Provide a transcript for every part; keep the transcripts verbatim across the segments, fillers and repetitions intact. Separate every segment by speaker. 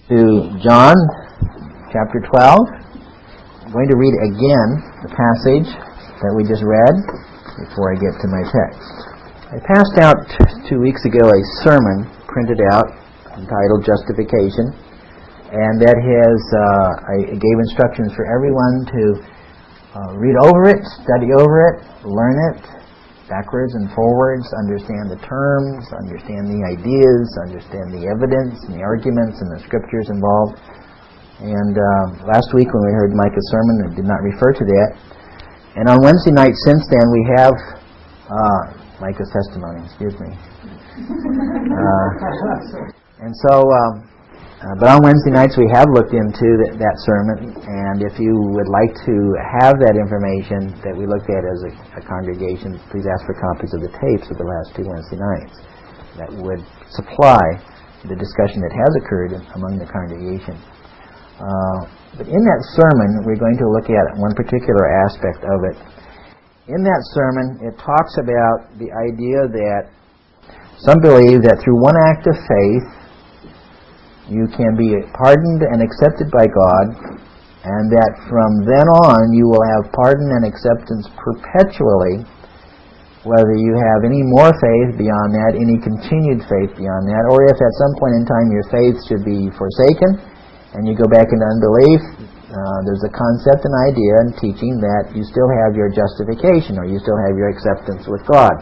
Speaker 1: To John chapter twelve. I'm going to read again the passage that we just read before I get to my text. I passed out two weeks ago a sermon printed out entitled Justification, and that has uh, I gave instructions for everyone to uh, read over it, study over it, learn it backwards and forwards, understand the terms, understand the ideas, understand the evidence and the arguments and the scriptures involved. And uh, last week when we heard Micah's sermon, it did not refer to that. And on Wednesday night since then, we have uh, Micah's testimony, excuse me. Uh, and so, um, uh, but on Wednesday nights we have looked into that, that sermon, and if you would like to have that information that we looked at as a, a congregation, please ask for copies of the tapes of the last two Wednesday nights. That would supply the discussion that has occurred among the congregation. Uh, but in that sermon, we're going to look at one particular aspect of it. In that sermon, it talks about the idea that some believe that through one act of faith, you can be pardoned and accepted by God, and that from then on you will have pardon and acceptance perpetually, whether you have any more faith beyond that, any continued faith beyond that, or if at some point in time your faith should be forsaken and you go back into unbelief. Uh, there's a concept and idea and teaching that you still have your justification, or you still have your acceptance with God.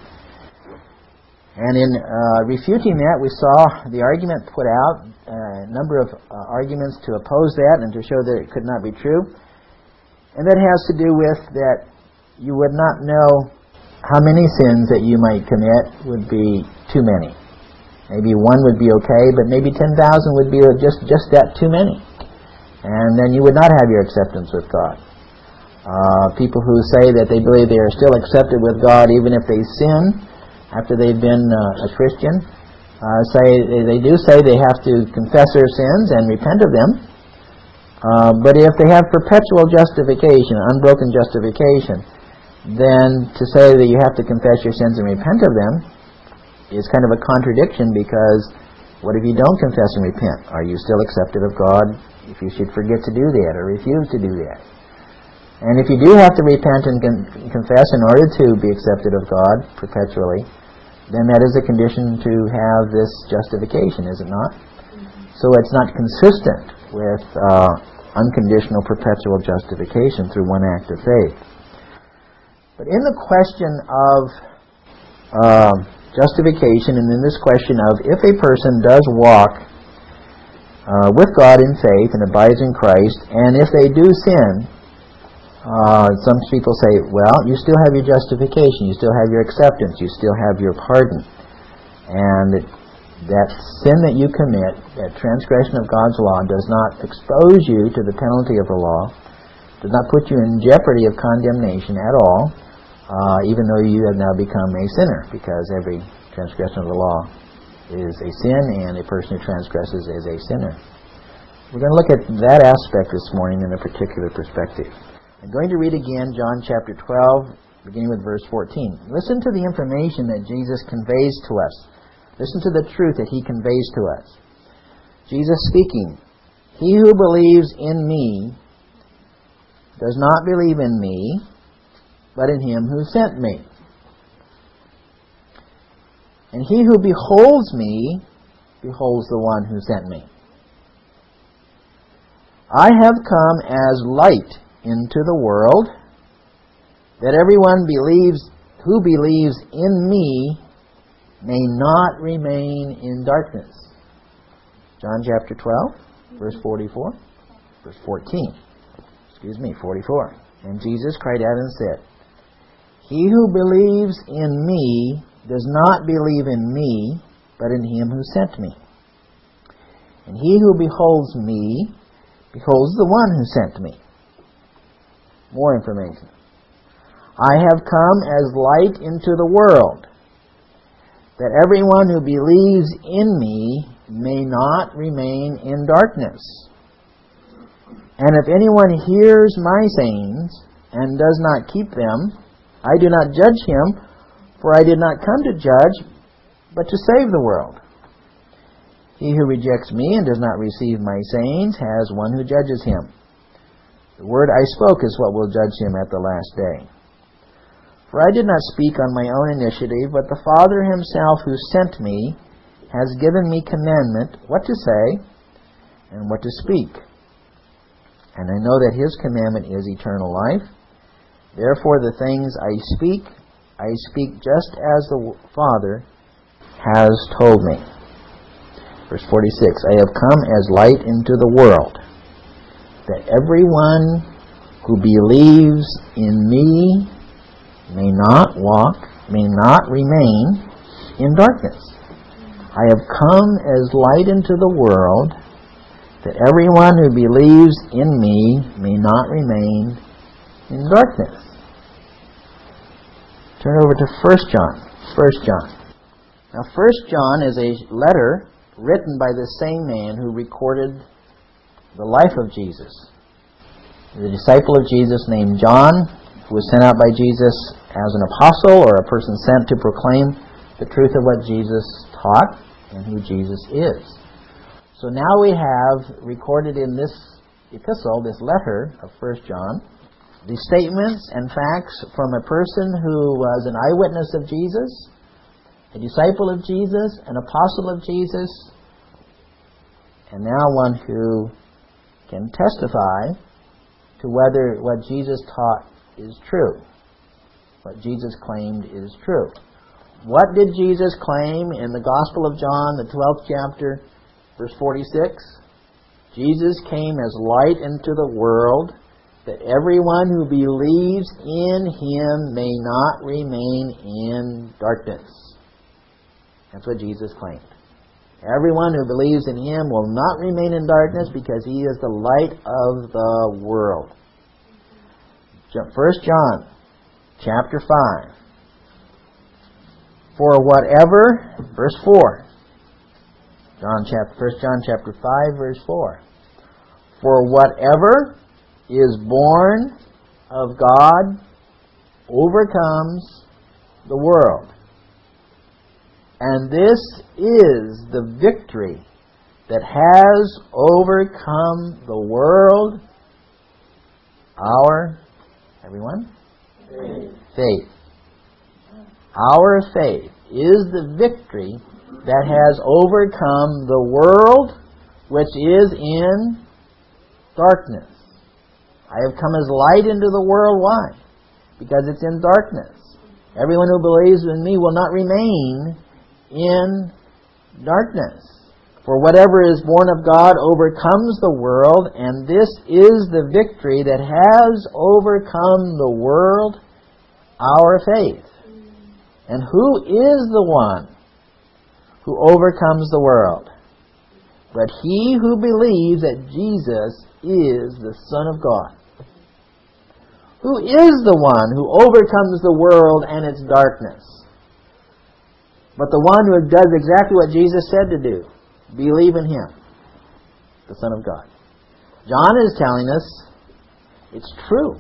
Speaker 1: And in uh, refuting that, we saw the argument put out, uh, a number of uh, arguments to oppose that and to show that it could not be true. And that has to do with that you would not know how many sins that you might commit would be too many. Maybe one would be okay, but maybe ten thousand would be just, just that too many. And then you would not have your acceptance with God. Uh, people who say that they believe they are still accepted with God even if they sin after they've been uh, a Christian, uh, say they do say they have to confess their sins and repent of them. Uh, but if they have perpetual justification, unbroken justification, then to say that you have to confess your sins and repent of them is kind of a contradiction, because what if you don't confess and repent? Are you still accepted of God if you should forget to do that or refuse to do that? And if you do have to repent and con- confess in order to be accepted of God perpetually, then that is a condition to have this justification, is it not? Mm-hmm. So it's not consistent with uh, unconditional perpetual justification through one act of faith. But in the question of uh, justification, and in this question of if a person does walk uh, with God in faith and abides in Christ, and if they do sin, Uh, some people say, well, you still have your justification, you still have your acceptance, you still have your pardon. And that, that sin that you commit, that transgression of God's law, does not expose you to the penalty of the law, does not put you in jeopardy of condemnation at all, uh, even though you have now become a sinner, because every transgression of the law is a sin, and a person who transgresses is a sinner. We're going to look at that aspect this morning in a particular perspective. I'm going to read again John chapter twelve, beginning with verse fourteen. Listen to the information that Jesus conveys to us. Listen to the truth that He conveys to us. Jesus speaking, "He who believes in me does not believe in me, but in Him who sent me. And he who beholds me, beholds the one who sent me. I have come as light into the world, that everyone believes who believes in me may not remain in darkness." John chapter twelve, verse forty-four, verse fourteen. Excuse me, forty-four. "And Jesus cried out and said, He who believes in me does not believe in me, but in Him who sent me. And he who beholds me, beholds the one who sent me." More information. "I have come as light into the world, that everyone who believes in me may not remain in darkness. And if anyone hears my sayings and does not keep them, I do not judge him, for I did not come to judge, but to save the world. He who rejects me and does not receive my sayings has one who judges him. The word I spoke is what will judge him at the last day. For I did not speak on my own initiative, but the Father himself who sent me has given me commandment what to say and what to speak. And I know that his commandment is eternal life. Therefore the things I speak, I speak just as the Father has told me. Verse forty-six, I have come as light into the world, that everyone who believes in me may not walk, may not remain in darkness. I have come as light into the world, that everyone who believes in me may not remain in darkness. Turn over to First John. First John. Now, First John is a letter written by the same man who recorded the life of Jesus. The disciple of Jesus named John, who was sent out by Jesus as an apostle or a person sent to proclaim the truth of what Jesus taught and who Jesus is. So now we have recorded in this epistle, this letter of First John, the statements and facts from a person who was an eyewitness of Jesus, a disciple of Jesus, an apostle of Jesus, and now one who can testify to whether what Jesus taught is true, what Jesus claimed is true. What did Jesus claim in the Gospel of John, the twelfth chapter, verse forty-six? Jesus came as light into the world, that everyone who believes in him may not remain in darkness. That's what Jesus claimed. Everyone who believes in him will not remain in darkness because he is the light of the world. First John chapter five. For whatever, verse four. John chapter, First John chapter five, verse four. For whatever is born of God overcomes the world. And this is the victory that has overcome the world. Our, everyone? Faith. Faith. Our faith is the victory that has overcome the world which is in darkness. I have come as light into the world. Why? Because it's in darkness. Everyone who believes in me will not remain in darkness. For whatever is born of God overcomes the world, and this is the victory that has overcome the world, our faith. And who is the one who overcomes the world? But he who believes that Jesus is the Son of God. Who is the one who overcomes the world and its darkness? But the one who does exactly what Jesus said to do. Believe in him, the Son of God. John is telling us it's true.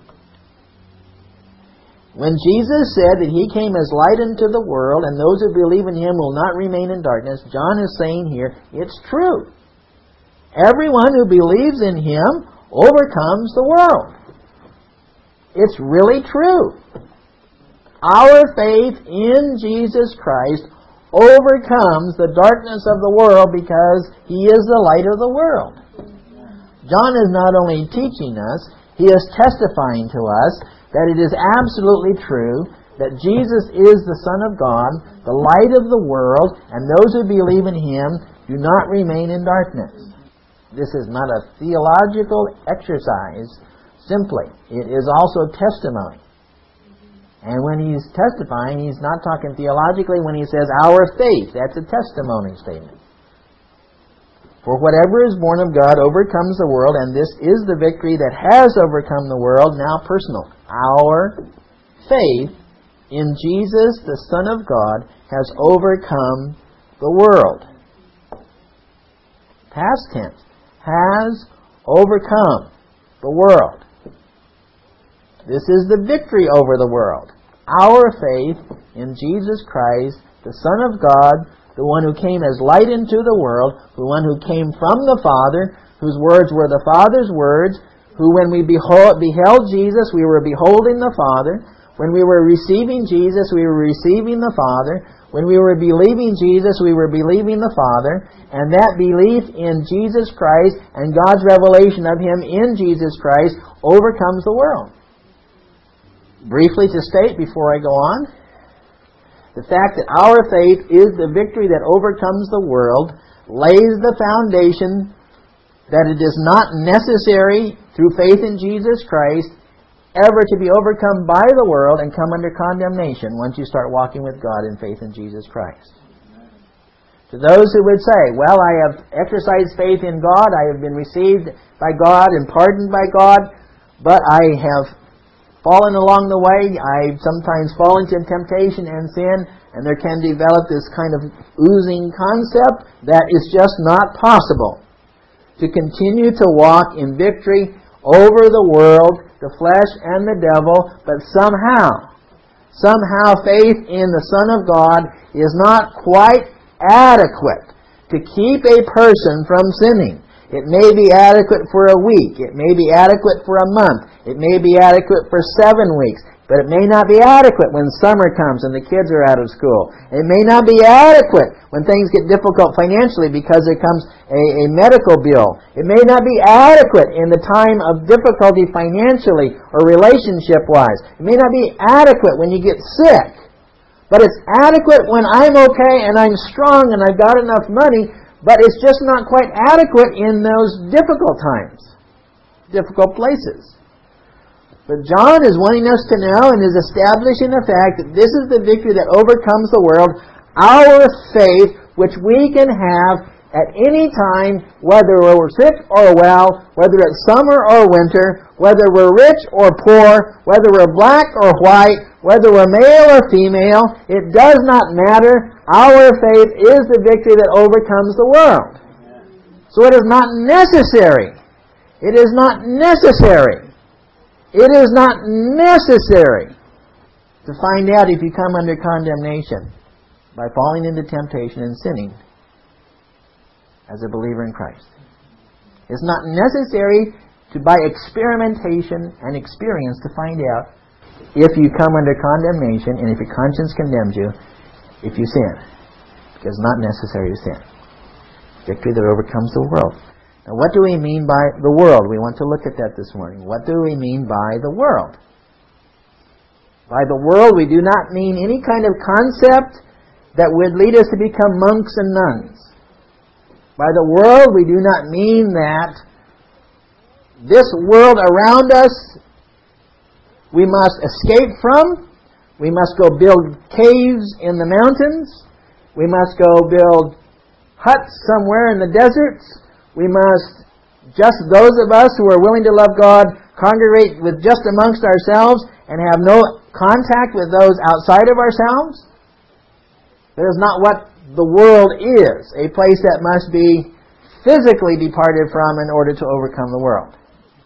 Speaker 1: When Jesus said that he came as light into the world and those who believe in him will not remain in darkness, John is saying here, it's true. Everyone who believes in him overcomes the world. It's really true. Our faith in Jesus Christ overcomes the darkness of the world because he is the light of the world. John is not only teaching us, he is testifying to us that it is absolutely true that Jesus is the Son of God, the light of the world, and those who believe in him do not remain in darkness. This is not a theological exercise simply. It is also testimony. And when he's testifying, he's not talking theologically when he says, our faith. That's a testimony statement. For whatever is born of God overcomes the world, and this is the victory that has overcome the world, now personal. Our faith in Jesus, the Son of God, has overcome the world. Past tense. Has overcome the world. This is the victory over the world. Our faith in Jesus Christ, the Son of God, the one who came as light into the world, the one who came from the Father, whose words were the Father's words, who when we behold, beheld Jesus, we were beholding the Father. When we were receiving Jesus, we were receiving the Father. When we were believing Jesus, we were believing the Father. And that belief in Jesus Christ and God's revelation of Him in Jesus Christ overcomes the world. Briefly to state before I go on, the fact that our faith is the victory that overcomes the world lays the foundation that it is not necessary through faith in Jesus Christ ever to be overcome by the world and come under condemnation once you start walking with God in faith in Jesus Christ. To those who would say, well, I have exercised faith in God, I have been received by God and pardoned by God, but I have fallen along the way, I sometimes fall into temptation and sin, and there can develop this kind of oozing concept that is just not possible. To continue to walk in victory over the world, the flesh, and the devil, but somehow, somehow faith in the Son of God is not quite adequate to keep a person from sinning. It may be adequate for a week. It may be adequate for a month. It may be adequate for seven weeks. But it may not be adequate when summer comes and the kids are out of school. It may not be adequate when things get difficult financially because there comes a, a medical bill. It may not be adequate in the time of difficulty financially or relationship-wise. It may not be adequate when you get sick. But it's adequate when I'm okay and I'm strong and I've got enough money, but it's just not quite adequate in those difficult times, difficult places. But John is wanting us to know and is establishing the fact that this is the victory that overcomes the world, our faith, which we can have at any time, whether we're sick or well, whether it's summer or winter, whether we're rich or poor, whether we're black or white, whether we're male or female, it does not matter. Our faith is the victory that overcomes the world. So it is not necessary. It is not necessary. It is not necessary to find out if you come under condemnation by falling into temptation and sinning as a believer in Christ. It's not necessary to, by experimentation and experience, to find out if you come under condemnation and if your conscience condemns you if you sin. Because it's not necessary to sin. Victory that overcomes the world. Now, what do we mean by the world? We want to look at that this morning. What do we mean by the world? By the world, we do not mean any kind of concept that would lead us to become monks and nuns. By the world, we do not mean that this world around us we must escape from. We must go build caves in the mountains. We must go build huts somewhere in the deserts. We must, just those of us who are willing to love God, congregate with just amongst ourselves and have no contact with those outside of ourselves. That is not what the world is, a place that must be physically departed from in order to overcome the world.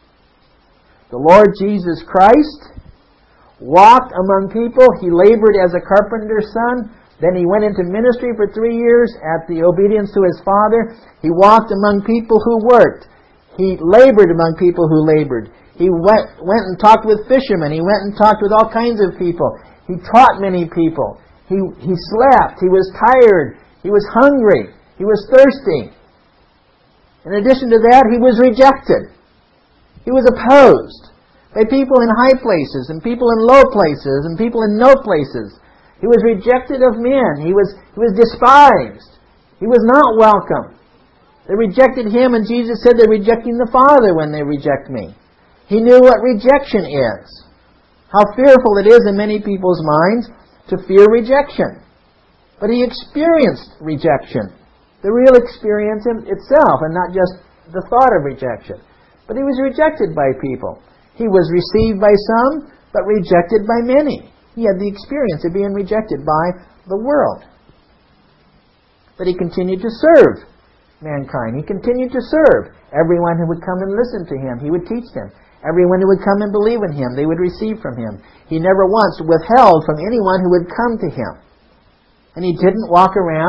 Speaker 1: The Lord Jesus Christ walked among people. He labored as a carpenter's son. Then He went into ministry for three years at the obedience to His Father. He walked among people who worked. He labored among people who labored. He went, went and talked with fishermen. He went and talked with all kinds of people. He taught many people. He, he slept. He was tired. He was hungry. He was thirsty. In addition to that, He was rejected. He was opposed by people in high places and people in low places and people in no places. He was rejected of men. He was, he was despised. He was not welcome. They rejected Him, and Jesus said they're rejecting the Father when they reject me. He knew what rejection is. How fearful it is in many people's minds to fear rejection. But He experienced rejection. The real experience itself, and not just the thought of rejection. But He was rejected by people. He was received by some, but rejected by many. He had the experience of being rejected by the world. But He continued to serve mankind. He continued to serve everyone who would come and listen to Him. He would teach them. Everyone who would come and believe in Him, they would receive from Him. He never once withheld from anyone who would come to Him. And He didn't walk around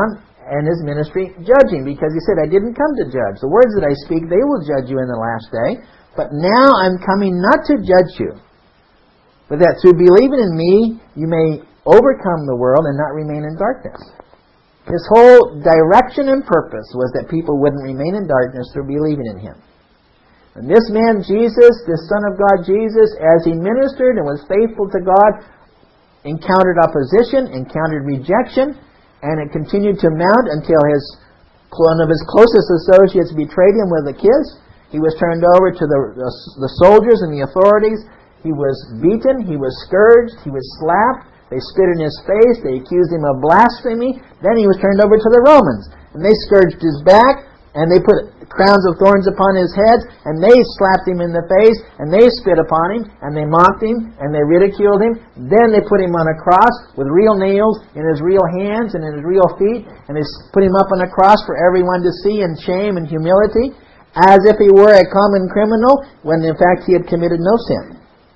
Speaker 1: and his ministry judging, because he said, I didn't come to judge. The words that I speak, they will judge you in the last day. But now I'm coming not to judge you, but that through believing in me, you may overcome the world and not remain in darkness. His whole direction and purpose was that people wouldn't remain in darkness through believing in him. And this man, Jesus, this Son of God, Jesus, as he ministered and was faithful to God, encountered opposition, encountered rejection, and it continued to mount until his one of his closest associates betrayed him with a kiss. He was turned over to the, the, the soldiers and the authorities. He was beaten, he was scourged, he was slapped. They spit in his face, they accused him of blasphemy. Then he was turned over to the Romans. And they scourged his back, and they put crowns of thorns upon his head, and they slapped him in the face, and they spit upon him, and they mocked him, and they ridiculed him. Then they put him on a cross with real nails in his real hands and in his real feet, and they put him up on a cross for everyone to see in shame and humility, as if he were a common criminal, when in fact he had committed no sin.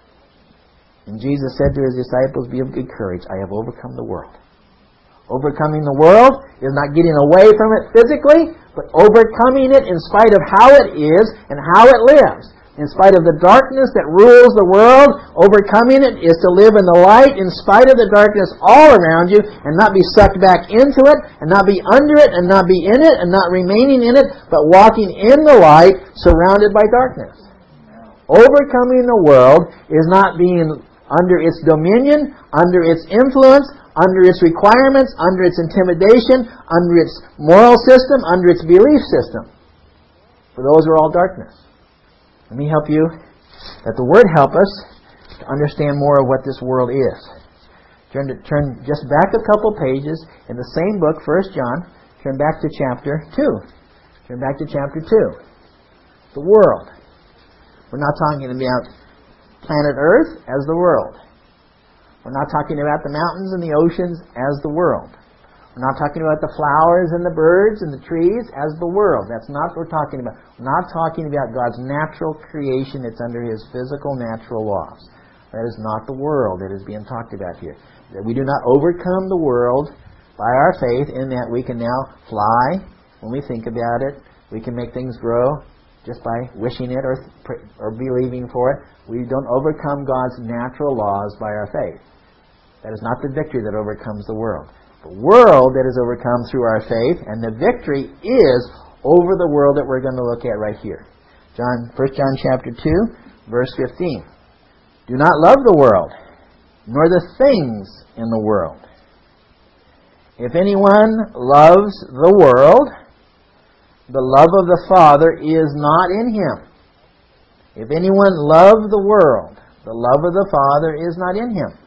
Speaker 1: And Jesus said to his disciples, be of good courage, I have overcome the world. Overcoming the world is not getting away from it physically, but overcoming it in spite of how it is and how it lives. In spite of the darkness that rules the world, overcoming it is to live in the light in spite of the darkness all around you, and not be sucked back into it, and not be under it, and not be in it, and not remaining in it, but walking in the light surrounded by darkness. Overcoming the world is not being under its dominion, under its influence, under its requirements, under its intimidation, under its moral system, under its belief system. For those are all darkness. Let me help you, that the Word help us to understand more of what this world is. Turn, to, turn just back a couple pages in the same book, First John. Turn back to chapter two. Turn back to chapter two. The world. We're not talking about planet Earth as the world. We're not talking about the mountains and the oceans as the world. We're not talking about the flowers and the birds and the trees as the world. That's not what we're talking about. We're not talking about God's natural creation that's under His physical natural laws. That is not the world that is being talked about here. That we do not overcome the world by our faith in that we can now fly when we think about it. We can make things grow just by wishing it or, or believing for it. We don't overcome God's natural laws by our faith. That is not the victory that overcomes the world. The world that is overcome through our faith, and the victory is over the world that we're going to look at right here. John, First John chapter two, verse fifteen. Do not love the world, nor the things in the world. If anyone loves the world, the love of the Father is not in him. If anyone love the world, the love of the Father is not in him.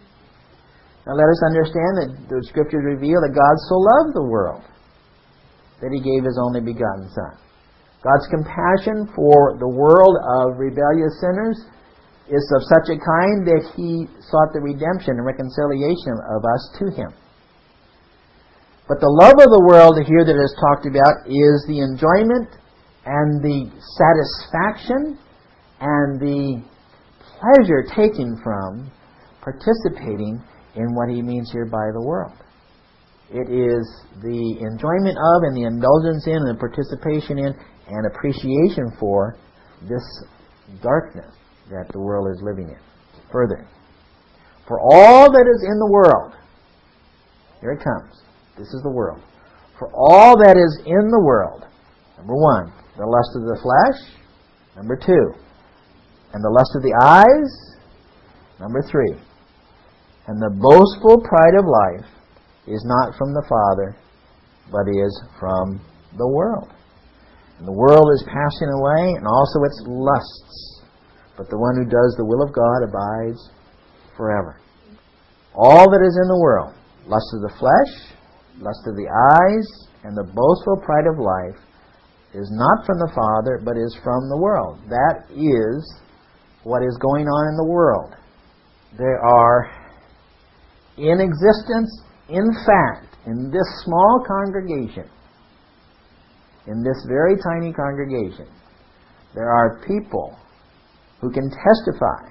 Speaker 1: Now let us understand that the Scriptures reveal that God so loved the world that He gave His only begotten Son. God's compassion for the world of rebellious sinners is of such a kind that He sought the redemption and reconciliation of us to Him. But the love of the world here that is talked about is the enjoyment and the satisfaction and the pleasure taken from participating in what he means here by the world. It is the enjoyment of and the indulgence in and the participation in and appreciation for this darkness that the world is living in. Further, for all that is in the world, here it comes. This is the world. For all that is in the world, number one, the lust of the flesh. Number two, and the lust of the eyes. Number three, and the boastful pride of life is not from the Father, but is from the world. And the world is passing away, and also its lusts. But the one who does the will of God abides forever. All that is in the world, lust of the flesh, lust of the eyes, and the boastful pride of life, is not from the Father, but is from the world. That is what is going on in the world. There are in existence, in fact, in this small congregation, in this very tiny congregation, there are people who can testify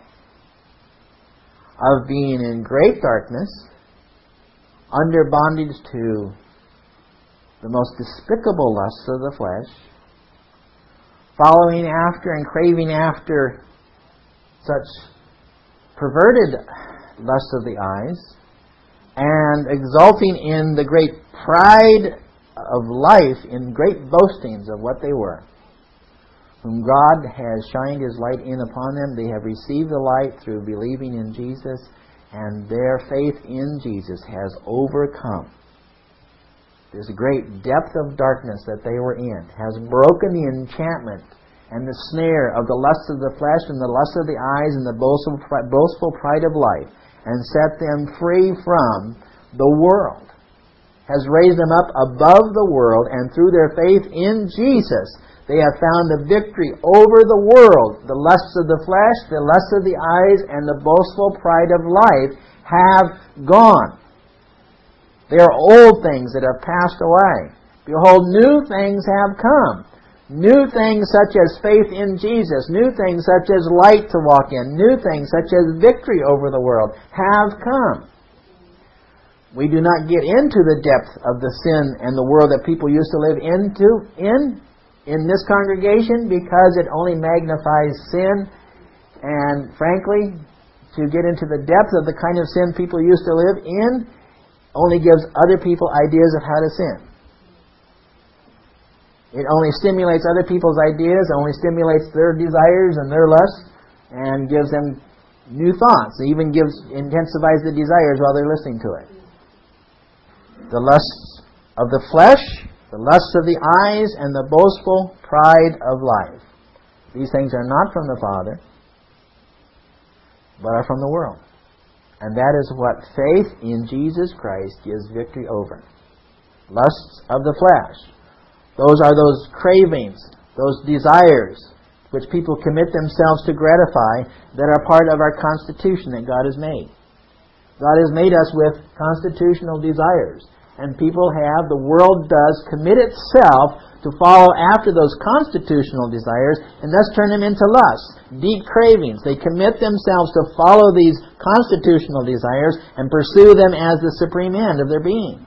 Speaker 1: of being in great darkness, under bondage to the most despicable lusts of the flesh, following after and craving after such perverted lusts of the eyes, and exulting in the great pride of life, in great boastings of what they were, whom God has shined His light in upon them. They have received the light through believing in Jesus, and their faith in Jesus has overcome this great depth of darkness that they were in, has broken the enchantment and the snare of the lusts of the flesh and the lusts of the eyes and the boastful, boastful pride of life, and set them free from the world, has raised them up above the world, and through their faith in Jesus, they have found the victory over the world. The lusts of the flesh, the lusts of the eyes, and the boastful pride of life have gone. They are old things that have passed away. Behold, new things have come. New things such as faith in Jesus, new things such as light to walk in, new things such as victory over the world have come. We do not get into the depth of the sin and the world that people used to live into in in this congregation, because it only magnifies sin, and frankly, to get into the depth of the kind of sin people used to live in only gives other people ideas of how to sin. It only stimulates other people's ideas, only stimulates their desires and their lusts, and gives them new thoughts. It even gives intensifies the desires while they're listening to it. The lusts of the flesh, the lusts of the eyes, and the boastful pride of life. These things are not from the Father, but are from the world. And that is what faith in Jesus Christ gives victory over. Lusts of the flesh. Those are those cravings, those desires, which people commit themselves to gratify, that are part of our constitution that God has made. God has made us with constitutional desires. And people have, the world does, commit itself to follow after those constitutional desires, and thus turn them into lusts, deep cravings. They commit themselves to follow these constitutional desires and pursue them as the supreme end of their being.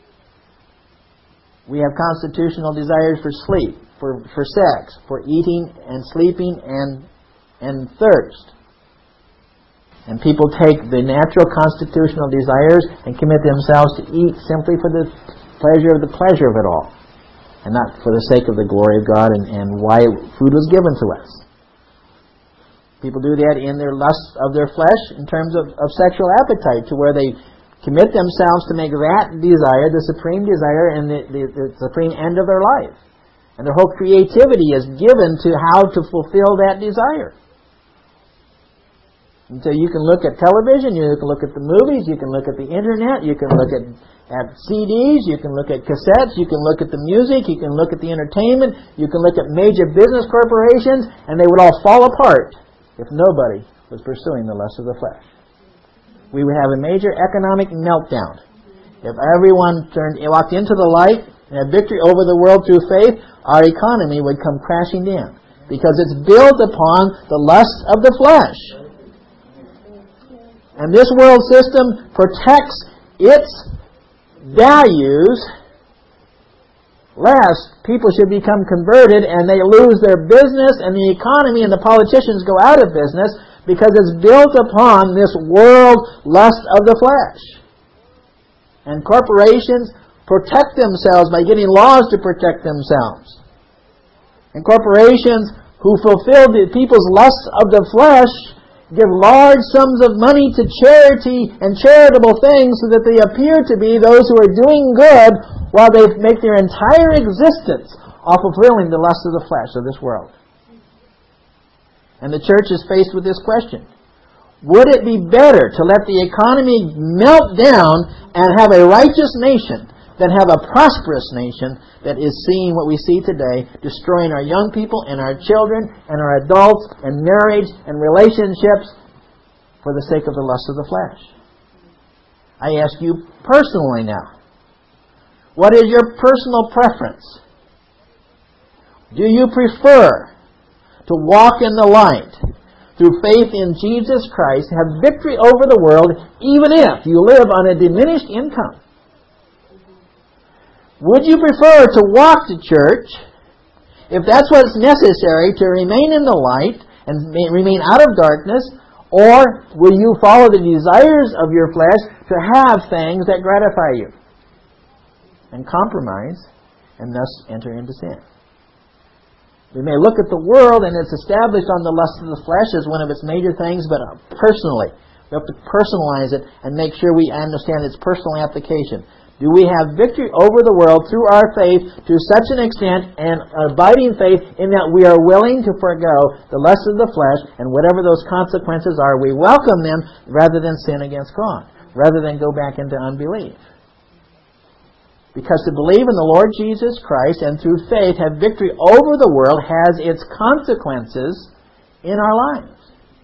Speaker 1: We have constitutional desires for sleep, for, for sex, for eating and sleeping and, and thirst. And people take the natural constitutional desires and commit themselves to eat simply for the pleasure of the pleasure of it all, and not for the sake of the glory of God and, and why food was given to us. People do that in their lust of their flesh in terms of, of sexual appetite, to where they commit themselves to make that desire the supreme desire and the, the, the supreme end of their life. And their whole creativity is given to how to fulfill that desire. And so you can look at television, you can look at the movies, you can look at the internet, you can look at, at C Ds, you can look at cassettes, you can look at the music, you can look at the entertainment, you can look at major business corporations, and they would all fall apart if nobody was pursuing the lust of the flesh. We would have a major economic meltdown. If everyone turned, walked into the light and had victory over the world through faith, our economy would come crashing down, because it's built upon the lust of the flesh. And this world system protects its values lest people should become converted and they lose their business and the economy and the politicians go out of business, because it's built upon this world lust of the flesh. And corporations protect themselves by getting laws to protect themselves. And corporations who fulfill the people's lusts of the flesh give large sums of money to charity and charitable things, so that they appear to be those who are doing good, while they make their entire existence off fulfilling the lust of the flesh of this world. And the church is faced with this question: would it be better to let the economy melt down and have a righteous nation than have a prosperous nation that is seeing what we see today, destroying our young people and our children and our adults and marriage and relationships for the sake of the lust of the flesh? I ask you personally now, what is your personal preference? Do you prefer to walk in the light through faith in Jesus Christ, have victory over the world, even if you live on a diminished income? Would you prefer to walk to church, if that's what's necessary to remain in the light and remain out of darkness, or will you follow the desires of your flesh to have things that gratify you and compromise and thus enter into sin? We may look at the world and it's established on the lust of the flesh as one of its major things, but personally, we have to personalize it and make sure we understand its personal application. Do we have victory over the world through our faith to such an extent and abiding faith in that we are willing to forego the lust of the flesh and whatever those consequences are, we welcome them rather than sin against God, rather than go back into unbelief? Because to believe in the Lord Jesus Christ and through faith have victory over the world has its consequences in our lives.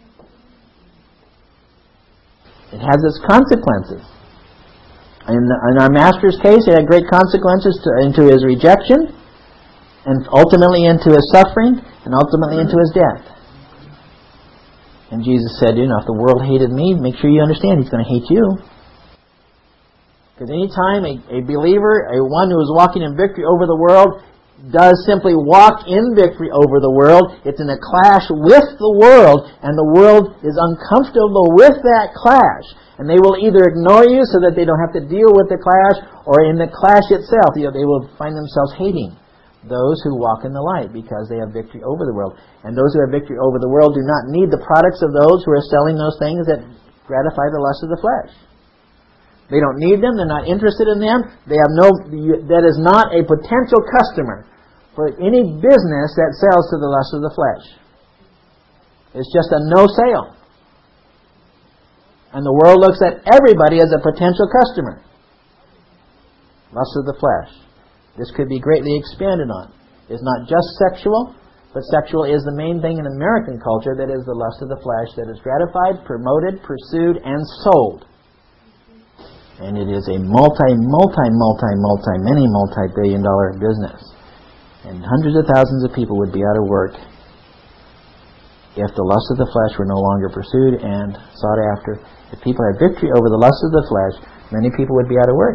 Speaker 1: It has its consequences. In, in our Master's case, it had great consequences to, into His rejection, and ultimately into His suffering, and ultimately into His death. And Jesus said, you know, if the world hated me, make sure you understand He's going to hate you. Because any time a, a believer, a one who is walking in victory over the world, does simply walk in victory over the world, it's in a clash with the world, and the world is uncomfortable with that clash. And they will either ignore you so that they don't have to deal with the clash, or in the clash itself, you know, they will find themselves hating those who walk in the light because they have victory over the world. And those who have victory over the world do not need the products of those who are selling those things that gratify the lust of the flesh. They don't need them. They're not interested in them. They have no. That is not a potential customer for any business that sells to the lust of the flesh. It's just a no sale. And the world looks at everybody as a potential customer. Lust of the flesh. This could be greatly expanded on. It's not just sexual, but sexual is the main thing in American culture that is the lust of the flesh that is gratified, promoted, pursued, and sold. And it is a multi, multi, multi, multi, many multi-billion dollar business. And hundreds of thousands of people would be out of work if the lust of the flesh were no longer pursued and sought after. If people had victory over the lust of the flesh, many people would be out of work.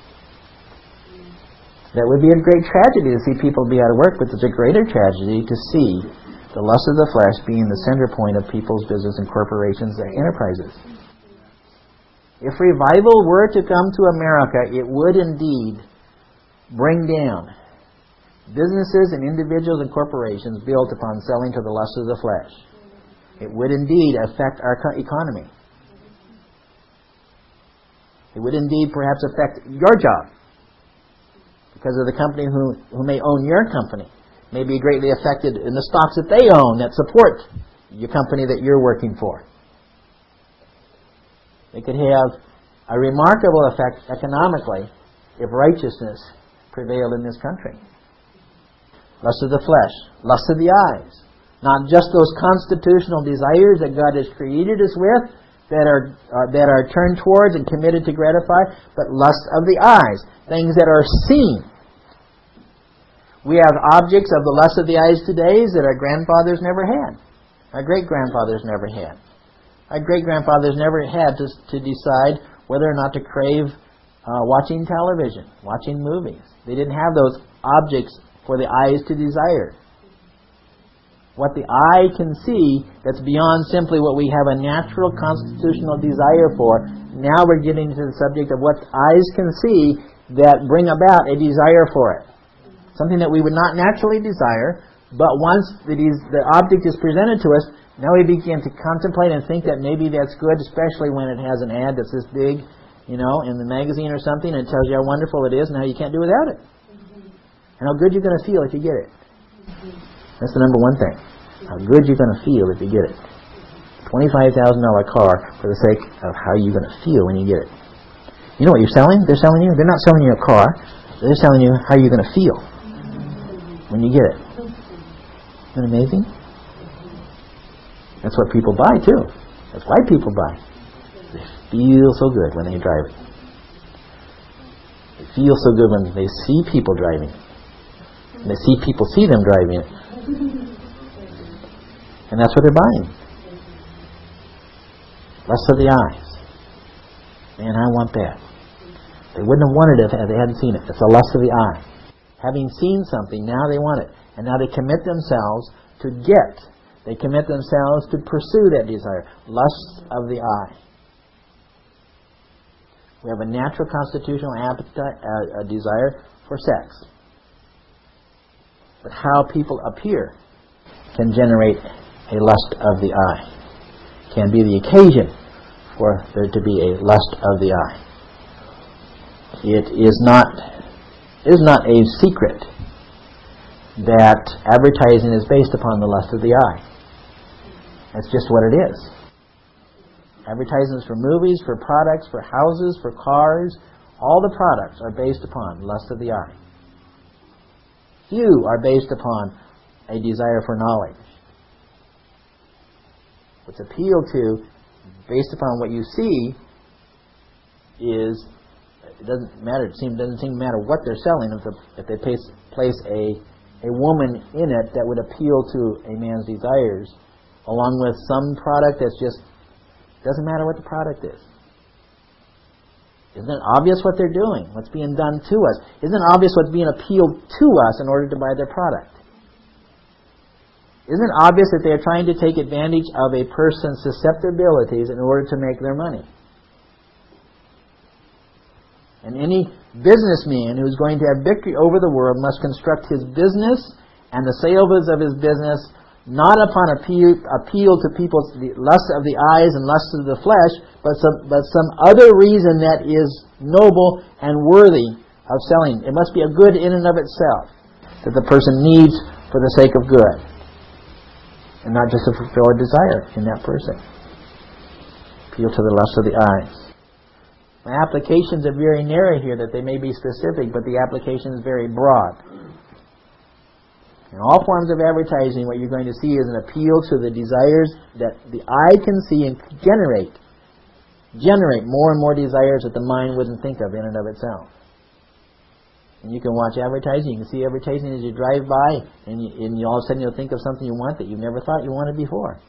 Speaker 1: That would be a great tragedy to see people be out of work, but it's a greater tragedy to see the lust of the flesh being the center point of people's business and corporations and enterprises. If revival were to come to America, it would indeed bring down businesses and individuals and corporations built upon selling to the lust of the flesh. It would indeed affect our economy. It would indeed perhaps affect your job, because of the company who, who may own your company may be greatly affected in the stocks that they own that support your company that you're working for. It could have a remarkable effect economically if righteousness prevailed in this country. Lust of the flesh, lust of the eyes. Not just those constitutional desires that God has created us with, that are uh, that are turned towards and committed to gratify, but lust of the eyes, things that are seen. We have objects of the lust of the eyes today that our grandfathers never had, our great-grandfathers never had. Our great-grandfathers never had to, to decide whether or not to crave uh, watching television, watching movies. They didn't have those objects for the eyes to desire. What the eye can see that's beyond simply what we have a natural constitutional desire for. Now we're getting to the subject of what eyes can see that bring about a desire for it. Something that we would not naturally desire, but once the, the object is presented to us, now we begin to contemplate and think that maybe that's good, especially when it has an ad that's this big, you know, in the magazine or something, and it tells you how wonderful it is and how you can't do without it. And how good you're going to feel if you get it. That's the number one thing. How good you're going to feel if you get it. twenty-five thousand dollars car for the sake of how you're going to feel when you get it. You know what you're selling? They're selling you? They're not selling you a car. They're selling you how you're going to feel when you get it. Isn't that amazing? That's what people buy too. That's why people buy. They feel so good when they drive it. They feel so good when they see people driving. And they see people see them driving it. And that's what they're buying. Lust of the eyes. Man, I want that. They wouldn't have wanted it if they hadn't seen it. It's the lust of the eye. Having seen something, now they want it. And now they commit themselves to get. They commit themselves to pursue that desire. Lust of the eye. We have a natural constitutional appetite, uh, a desire for sex. But how people appear can generate a lust of the eye. Can be the occasion for there to be a lust of the eye. It is not, it is not a secret that advertising is based upon the lust of the eye. That's just what it is. Advertisements for movies, for products, for houses, for cars, all the products are based upon lust of the eye. Few are based upon a desire for knowledge. What's appealed to, based upon what you see, is, it doesn't matter, it seems, doesn't seem to matter what they're selling, if, the, if they place, place a, a woman in it that would appeal to a man's desires, along with some product that's just, doesn't matter what the product is. Isn't it obvious what they're doing? What's being done to us? Isn't it obvious what's being appealed to us in order to buy their product? Isn't it obvious that they're trying to take advantage of a person's susceptibilities in order to make their money? And any businessman who's going to have victory over the world must construct his business and the sales of his business not upon appeal, appeal to people's lust of the eyes and lust of the flesh, but some, but some other reason that is noble and worthy of selling. It must be a good in and of itself that the person needs for the sake of good, and not just to fulfill a desire in that person. Appeal to the lust of the eyes. My applications are very narrow here, that they may be specific, but the application is very broad. In all forms of advertising, what you're going to see is an appeal to the desires that the eye can see and generate. Generate more and more desires that the mind wouldn't think of in and of itself. And you can watch advertising, you can see advertising as you drive by, and, you, and you all of a sudden you'll think of something you want that you never thought you wanted before.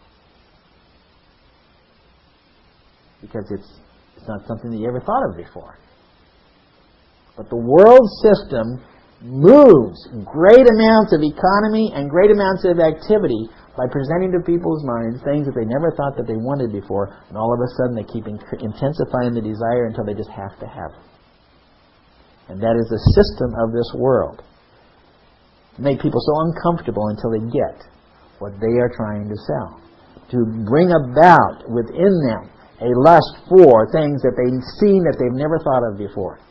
Speaker 1: Because it's, it's not something that you ever thought of before. But the world system moves great amounts of economy and great amounts of activity by presenting to people's minds things that they never thought that they wanted before, and all of a sudden they keep intensifying the desire until they just have to have it. And that is the system of this world. To make people so uncomfortable until they get what they are trying to sell. To bring about within them a lust for things that they've seen that they've never thought of before.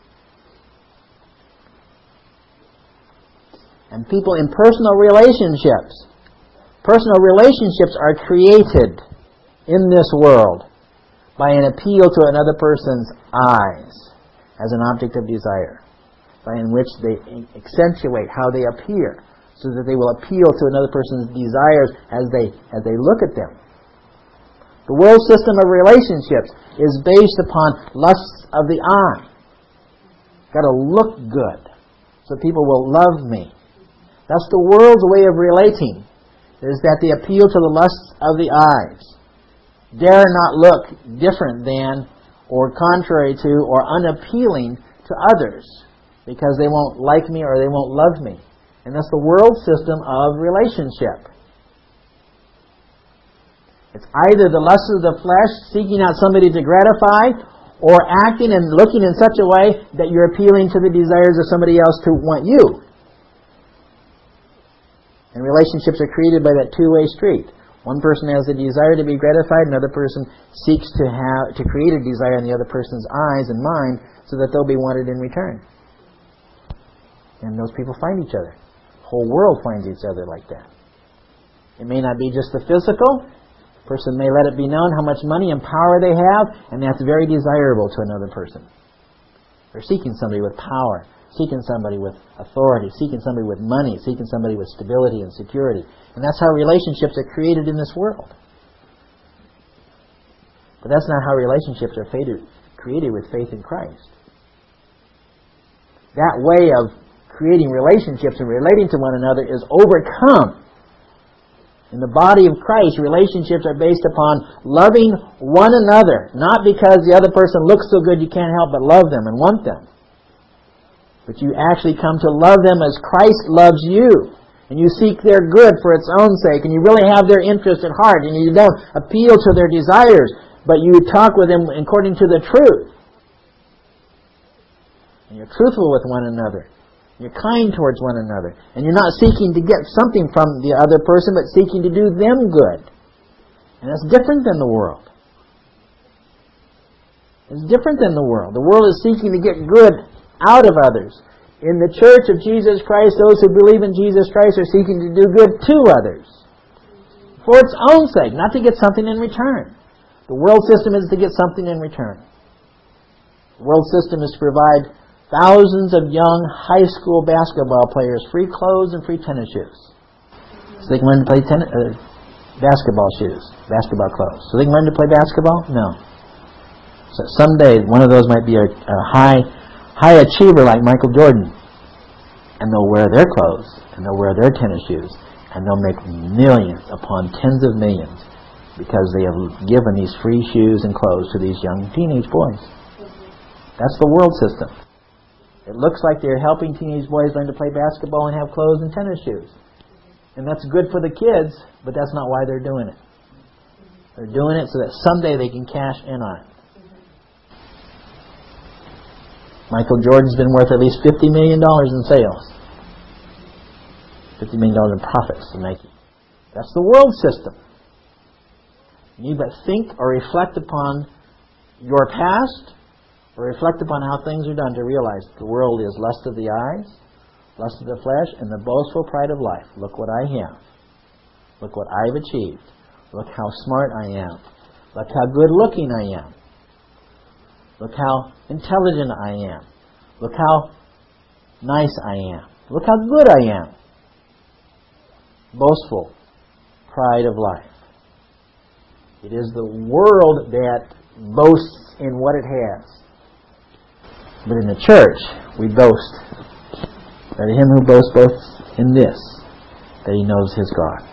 Speaker 1: And people in personal relationships. Personal relationships are created in this world by an appeal to another person's eyes as an object of desire, by in which they accentuate how they appear, so that they will appeal to another person's desires as they as they look at them. The world system of relationships is based upon lusts of the eye. Got to look good so people will love me. That's the world's way of relating, is that they appeal to the lusts of the eyes. Dare not look different than, or contrary to, or unappealing to others, because they won't like me or they won't love me. And that's the world system of relationship. It's either the lust of the flesh, seeking out somebody to gratify, or acting and looking in such a way that you're appealing to the desires of somebody else to want you. And relationships are created by that two-way street. One person has a desire to be gratified, another person seeks to have to create a desire in the other person's eyes and mind so that they'll be wanted in return. And those people find each other. The whole world finds each other like that. It may not be just the physical. A person may let it be known how much money and power they have, and that's very desirable to another person. They're seeking somebody with power, seeking somebody with authority, seeking somebody with money, seeking somebody with stability and security. And that's how relationships are created in this world. But that's not how relationships are created with faith in Christ. That way of creating relationships and relating to one another is overcome In the body of Christ, relationships are based upon loving one another, not because the other person looks so good you can't help but love them and want them. But you actually come to love them as Christ loves you. And you seek their good for its own sake, and you really have their interest at heart, and you don't appeal to their desires, but you talk with them according to the truth. And you're truthful with one another. You're kind towards one another. And you're not seeking to get something from the other person, but seeking to do them good. And that's different than the world. It's different than the world. The world is seeking to get good out of others. In the church of Jesus Christ, those who believe in Jesus Christ are seeking to do good to others. For its own sake, not to get something in return. The world system is to get something in return. The world system is to provide thousands of young high school basketball players free clothes and free tennis shoes. So they can learn to play tennis, uh, basketball shoes, basketball clothes. So they can learn to play basketball? No. So someday one of those might be a, a high high achiever like Michael Jordan. And they'll wear their clothes, and they'll wear their tennis shoes, and they'll make millions upon tens of millions because they have given these free shoes and clothes to these young teenage boys. That's the world system. It looks like they're helping teenage boys learn to play basketball and have clothes and tennis shoes. And that's good for the kids, but that's not why they're doing it. They're doing it so that someday they can cash in on it. Michael Jordan's been worth at least fifty million dollars in sales. fifty million dollars in profits to Nike. That's the world system. You need but think or reflect upon your past, or reflect upon how things are done to realize the world is lust of the eyes, lust of the flesh, and the boastful pride of life. Look what I have. Look what I've achieved. Look how smart I am. Look how good looking I am. Look how intelligent I am. Look how nice I am. Look how good I am. Boastful pride of life. It is the world that boasts in what it has. But in the church, we boast. Let him who boasts boasts in this, that he knows his God.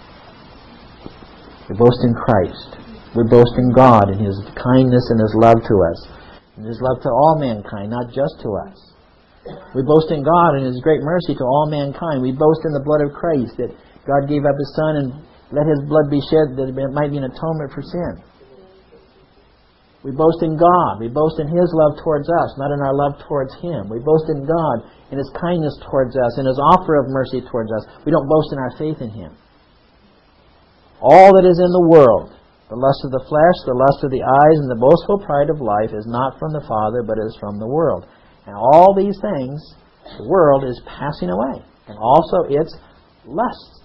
Speaker 1: We boast in Christ. We boast in God and His kindness and His love to us. And His love to all mankind, not just to us. We boast in God and His great mercy to all mankind. We boast in the blood of Christ, that God gave up His Son and let His blood be shed that it might be an atonement for sin. We boast in God. We boast in His love towards us, not in our love towards Him. We boast in God, in His kindness towards us, in His offer of mercy towards us. We don't boast in our faith in Him. All that is in the world, the lust of the flesh, the lust of the eyes, and the boastful pride of life is not from the Father, but is from the world. And all these things, the world is passing away. And also its lusts.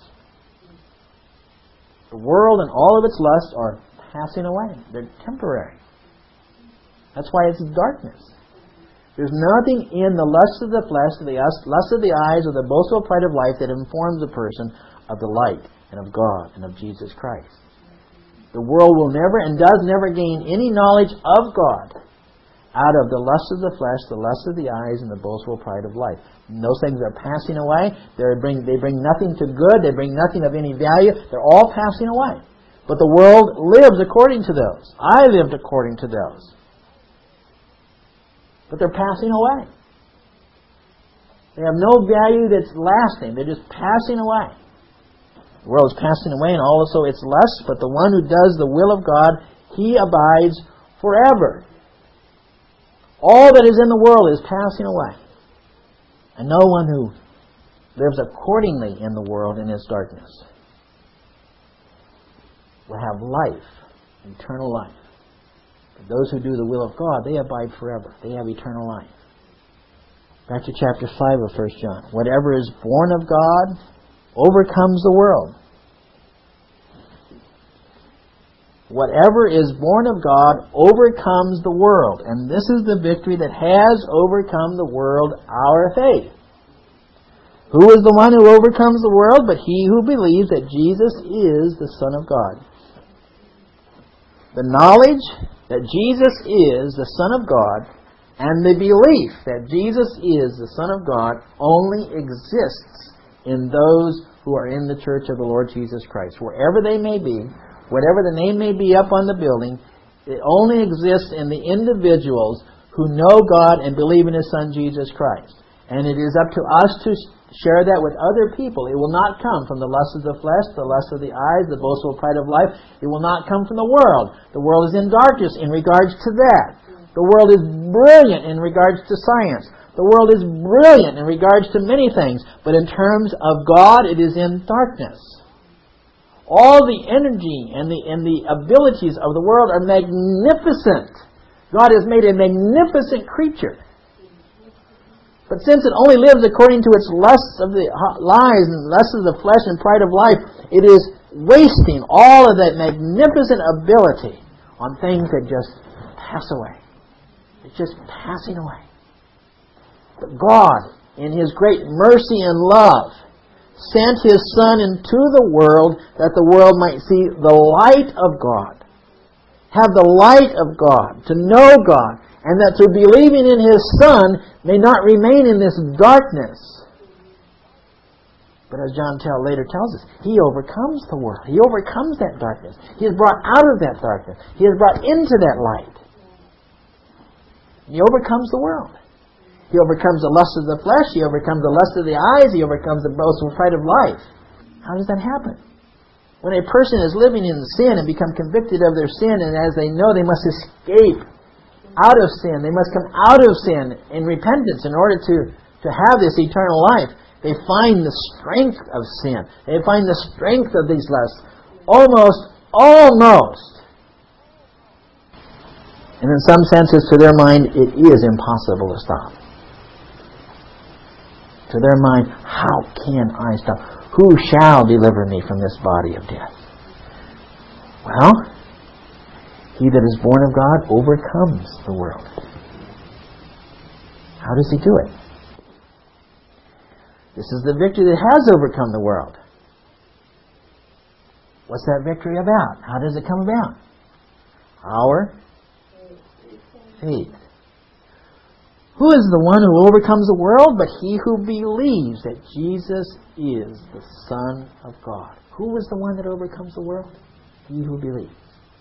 Speaker 1: The world and all of its lusts are passing away. They're temporary. That's why it's darkness. There's nothing in the lust of the flesh, the lust of the eyes, or the boastful pride of life that informs a person of the light and of God and of Jesus Christ. The world will never and does never gain any knowledge of God out of the lust of the flesh, the lust of the eyes, and the boastful pride of life. And those things are passing away. They bring, they bring nothing to good. They bring nothing of any value. They're all passing away. But the world lives according to those. I lived according to those. But they're passing away. They have no value that's lasting. They're just passing away. The world is passing away and also its lusts, but the one who does the will of God, he abides forever. All that is in the world is passing away. And no one who lives accordingly in the world in its darkness will have life, eternal life. But those who do the will of God, they abide forever. They have eternal life. Back to chapter five of First John. Whatever is born of God overcomes the world. Whatever is born of God overcomes the world. And this is the victory that has overcome the world, our faith. Who is the one who overcomes the world but he who believes that Jesus is the Son of God? The knowledge that Jesus is the Son of God and the belief that Jesus is the Son of God only exists in those who are in the church of the Lord Jesus Christ. Wherever they may be, whatever the name may be up on the building, it only exists in the individuals who know God and believe in His Son Jesus Christ. And it is up to us to share that with other people. It will not come from the lust of the flesh, the lust of the eyes, the boastful pride of life. It will not come from the world. The world is in darkness in regards to that. The world is brilliant in regards to science. The world is brilliant in regards to many things. But in terms of God, it is in darkness. All the energy and the and the abilities of the world are magnificent. God has made a magnificent creature. But since it only lives according to its lusts of the lies and lusts of the flesh and pride of life, it is wasting all of that magnificent ability on things that just pass away. It's just passing away. But God, in His great mercy and love, sent His Son into the world that the world might see the light of God, have the light of God, to know God, and that through believing in His Son may not remain in this darkness. But as John Tell later tells us, He overcomes the world. He overcomes that darkness. He is brought out of that darkness. He is brought into that light. He overcomes the world. He overcomes the lust of the flesh. He overcomes the lust of the eyes. He overcomes the boastful pride of life. How does that happen? When a person is living in sin and become convicted of their sin, and as they know they must escape out of sin, they must come out of sin in repentance in order to, to have this eternal life, they find the strength of sin. They find the strength of these lusts. Almost, almost. And in some senses, to their mind, it is impossible to stop. To their mind, how can I stop? Who shall deliver me from this body of death? Well, he that is born of God overcomes the world. How does he do it? This is the victory that has overcome the world. What's that victory about? How does it come about? Our faith. Who is the one who overcomes the world but he who believes that Jesus is the Son of God? Who is the one that overcomes the world? He who believes.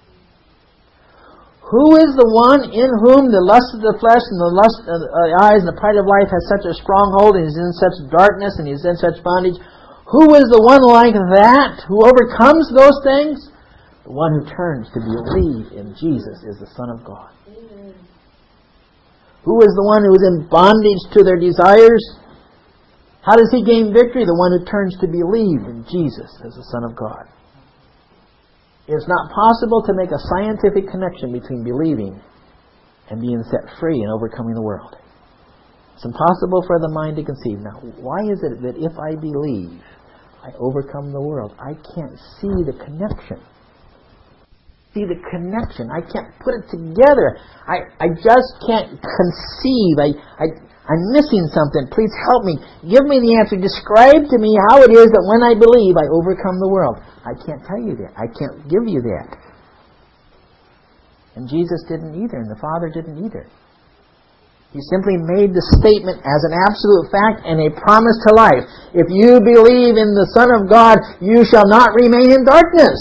Speaker 1: Who is the one in whom the lust of the flesh and the lust of the eyes and the pride of life has such a stronghold, and is in such darkness and is in such bondage? Who is the one like that who overcomes those things? The one who turns to believe in Jesus is the Son of God. Amen. Who is the one who is in bondage to their desires? How does he gain victory? The one who turns to believe in Jesus as the Son of God. It's not possible to make a scientific connection between believing and being set free and overcoming the world. It's impossible for the mind to conceive. Now, why is it that if I believe, I overcome the world? I can't see the connection. See the connection. I can't put it together. I, I just can't conceive. I, I, I'm missing something. Please help me. Give me the answer. Describe to me how it is that when I believe, I overcome the world. I can't tell you that. I can't give you that. And Jesus didn't either, and the Father didn't either. He simply made the statement as an absolute fact and a promise to life. If you believe in the Son of God, you shall not remain in darkness.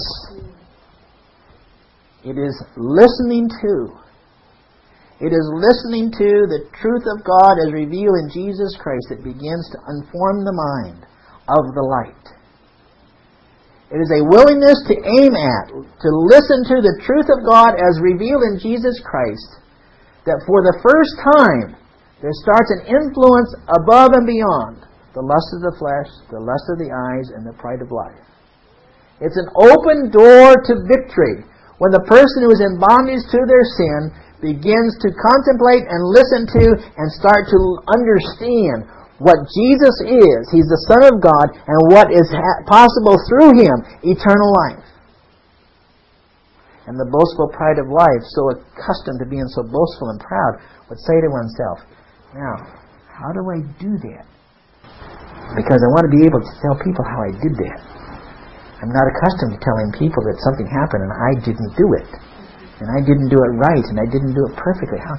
Speaker 1: It is listening to. It is listening to the truth of God as revealed in Jesus Christ that begins to inform the mind of the light. It is a willingness to aim at, to listen to the truth of God as revealed in Jesus Christ, that for the first time there starts an influence above and beyond the lust of the flesh, the lust of the eyes, and the pride of life. It's an open door to victory when the person who is in bondage to their sin begins to contemplate and listen to and start to understand what Jesus is. He's the Son of God, and what is ha- possible through Him, eternal life. And the boastful pride of life, so accustomed to being so boastful and proud, would say to oneself, now, how do I do that? Because I want to be able to tell people how I did that. I'm not accustomed to telling people that something happened and I didn't do it. And I didn't do it right, and I didn't do it perfectly. How,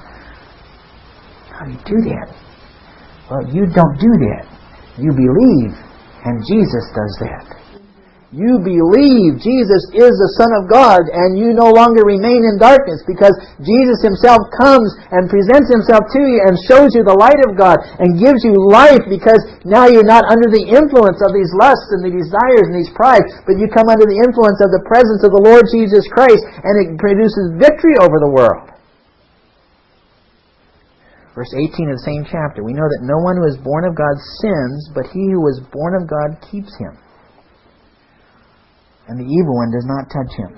Speaker 1: how do you do that? Well, you don't do that. You believe, And Jesus does that. You believe Jesus is the Son of God, and you no longer remain in darkness, because Jesus Himself comes and presents Himself to you and shows you the light of God and gives you life, because now you're not under the influence of these lusts and the desires and these pride, but you come under the influence of the presence of the Lord Jesus Christ, and it produces victory over the world. Verse eighteen of the same chapter, we know that no one who is born of God sins, but he who is born of God keeps him, and the evil one does not touch him.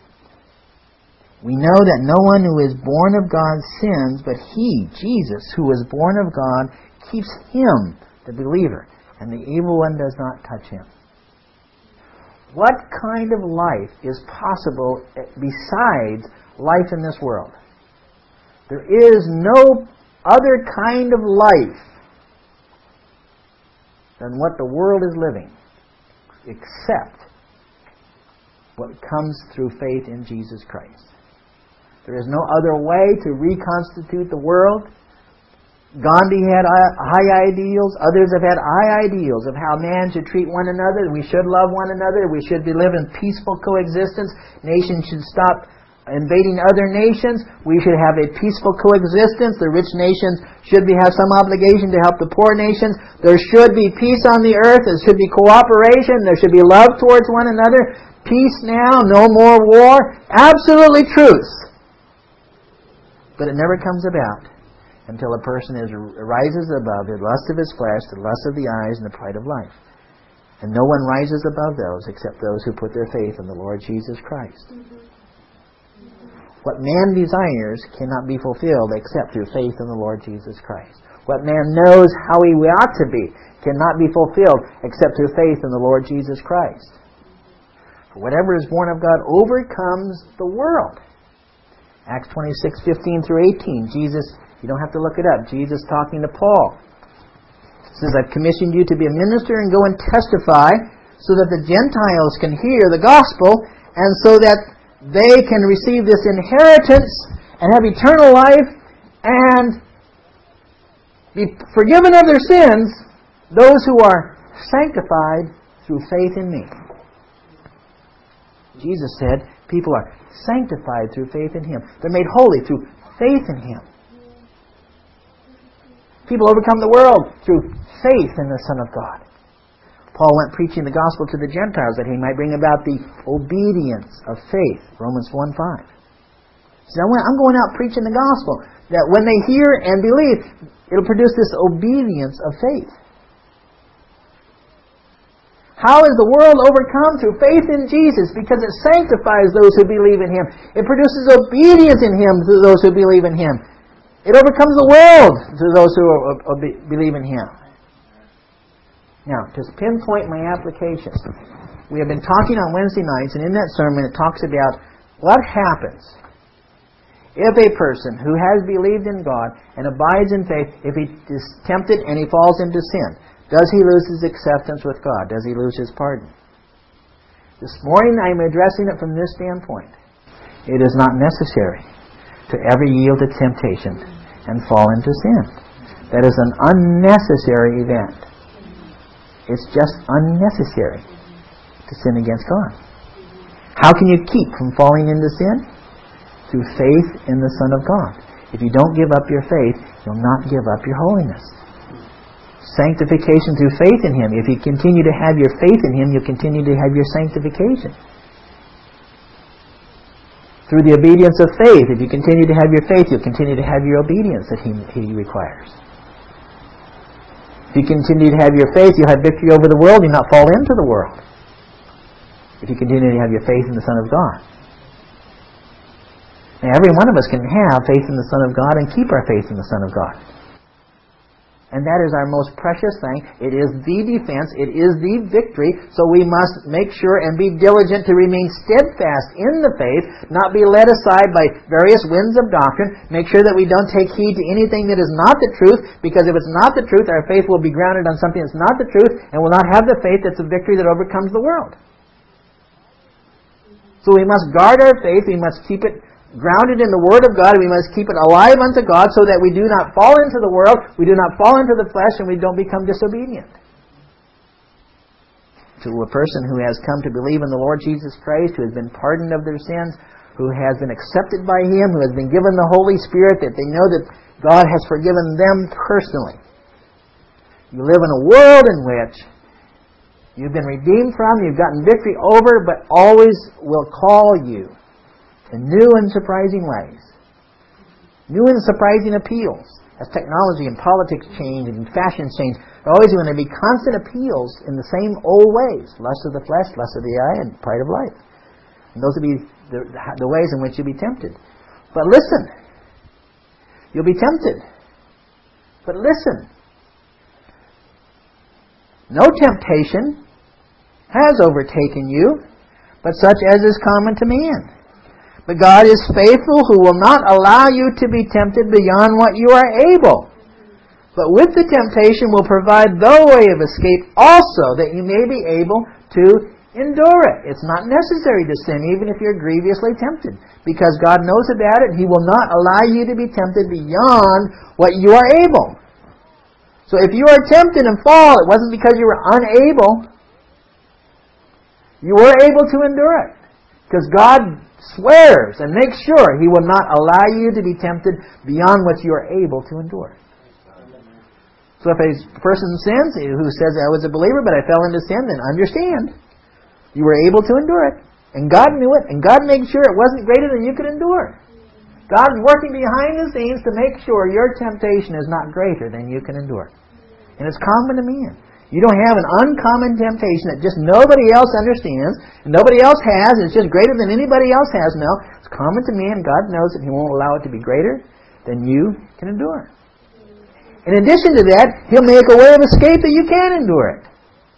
Speaker 1: We know that no one who is born of God sins, but he, Jesus, who is born of God, keeps him, the believer, and the evil one does not touch him. What kind of life is possible besides life in this world? There is no other kind of life than what the world is living, except what comes through faith in Jesus Christ. There is no other way to reconstitute the world. Gandhi had high ideals. Others have had high ideals of how man should treat one another. We should love one another. We should live in peaceful coexistence. Nations should stop invading other nations. We should have a peaceful coexistence. The rich nations should be, have some obligation to help the poor nations. There should be peace on the earth. There should be cooperation. There should be love towards one another. Peace now, no more war. Absolutely truth. But it never comes about until a person is, rises above the lust of his flesh, the lust of the eyes, and the pride of life. And no one rises above those except those who put their faith in the Lord Jesus Christ. What man desires cannot be fulfilled except through faith in the Lord Jesus Christ. What man knows how he ought to be cannot be fulfilled except through faith in the Lord Jesus Christ. For whatever is born of God overcomes the world. Acts twenty-six, fifteen through eighteen. Jesus, you don't have to look it up. Jesus talking to Paul. He says, I've commissioned you to be a minister and go and testify so that the Gentiles can hear the gospel and so that they can receive this inheritance and have eternal life and be forgiven of their sins, those who are sanctified through faith in me. Jesus said people are sanctified through faith in Him. They're made holy through faith in Him. People overcome the world through faith in the Son of God. Paul went preaching the gospel to the Gentiles that he might bring about the obedience of faith. Romans one five. He said, I'm going out preaching the gospel, that when they hear and believe, it'll produce this obedience of faith. How is the world overcome? Through faith in Jesus, because it sanctifies those who believe in Him. It produces obedience in Him to those who believe in Him. It overcomes the world to those who are, are, believe in Him. Now, to pinpoint my application, we have been talking on Wednesday nights, and in that sermon it talks about what happens if a person who has believed in God and abides in faith, if he is tempted and he falls into sin. Does he lose his acceptance with God? Does he lose his pardon? This morning I am addressing it from this standpoint. It is not necessary to ever yield to temptation and fall into sin. That is an unnecessary event. It's just unnecessary to sin against God. How can you keep from falling into sin? Through faith in the Son of God. If you don't give up your faith, you'll not give up your holiness. Sanctification through faith in Him. If you continue to have your faith in Him, you'll continue to have your sanctification. Through the obedience of faith, if you continue to have your faith, you'll continue to have your obedience that He, he requires. If you continue to have your faith, you'll have victory over the world, you'll not fall into the world. If you continue to have your faith in the Son of God. Now, every one of us can have faith in the Son of God and keep our faith in the Son of God. And that is our most precious thing. It is the defense. It is the victory. So we must make sure and be diligent to remain steadfast in the faith, not be led aside by various winds of doctrine. Make sure that we don't take heed to anything that is not the truth, because if it's not the truth, our faith will be grounded on something that's not the truth, and will not have the faith that's a victory that overcomes the world. So we must guard our faith. We must keep it grounded in the Word of God. We must keep it alive unto God so that we do not fall into the world, we do not fall into the flesh, and we don't become disobedient. to a person who has come to believe in the Lord Jesus Christ, who has been pardoned of their sins, who has been accepted by Him, who has been given the Holy Spirit, that they know that God has forgiven them personally. You live in a world in which you've been redeemed from, you've gotten victory over, but always will call you in new and surprising ways. New and surprising appeals. As technology and politics change and fashions change, there are always going to be constant appeals in the same old ways. Lust of the flesh, lust of the eye, and pride of life. And those will be the, the ways in which you'll be tempted. But listen. You'll be tempted. But listen. No temptation has overtaken you, but such as is common to man. But God is faithful, who will not allow you to be tempted beyond what you are able. But with the temptation will provide the way of escape also, that you may be able to endure it. It's not necessary to sin, even if you're grievously tempted, because God knows about it, and He will not allow you to be tempted beyond what you are able. So if you are tempted and fall, it wasn't because you were unable. You were able to endure it. Because God swears and makes sure He will not allow you to be tempted beyond what you are able to endure. So if a person sins, who says, I was a believer, but I fell into sin, then understand. You were able to endure it. And God knew it, and God made sure it wasn't greater than you could endure. God's working behind the scenes to make sure your temptation is not greater than you can endure. And it's common to man. You don't have an uncommon temptation that just nobody else understands, and nobody else has, and it's just greater than anybody else has. No, it's common to man. God knows that He won't allow it to be greater than you can endure. In addition to that, He'll make a way of escape that you can endure it.